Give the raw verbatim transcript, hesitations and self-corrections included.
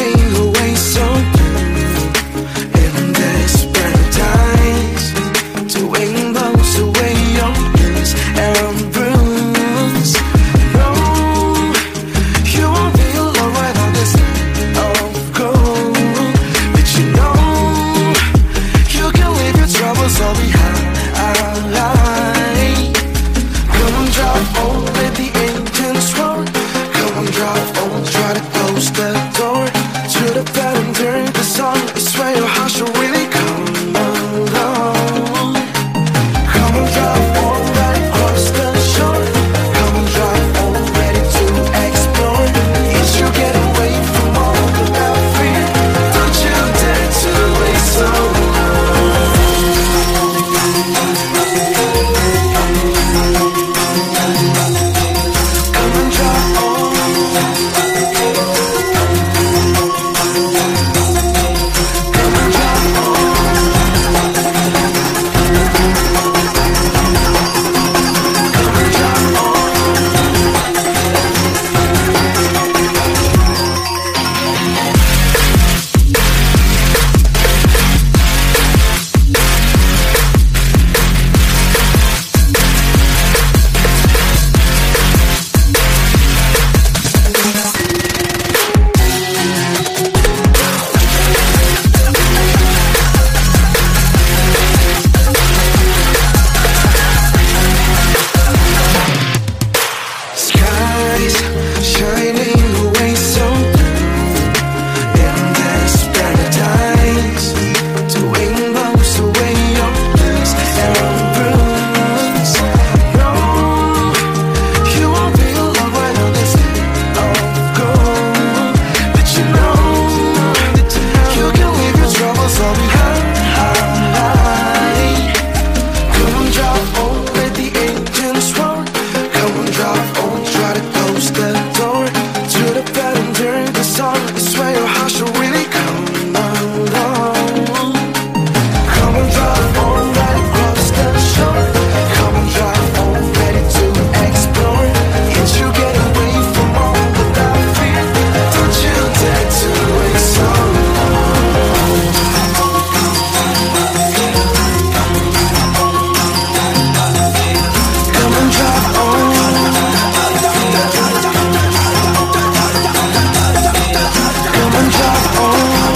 shining away so blue in this paradise. The wind blows away your blues and bruise. No, you won't be alone right on this night of gold. But you know you can leave your troubles all behind. Come on, drive on, let the engines roar. Come on, drive on, try to close the door to the bed and turn the song. I swear your heart should really come along. Come on, drive on, right across the shore. Come on, drive on, ready to explore. Is you get away from all of that fear? Don't you dare to wait so long. Come on, drive on. Shining away so blue in this paradise. The wind blows away your blues and bruise. No, you won't be alone right on this night of gold. But you know you can leave your troubles all behind. Come on, drive on, let the engines roar. Come on, drive on, try to close the door to the bed and turn the song. I swear your heart should really come along. Come on, drive on, right across the shore. Come on, drive on, ready to explore. Is you get away from all of that fear? Don't you dare to wait so long. Come on, drive on. Come and drive on.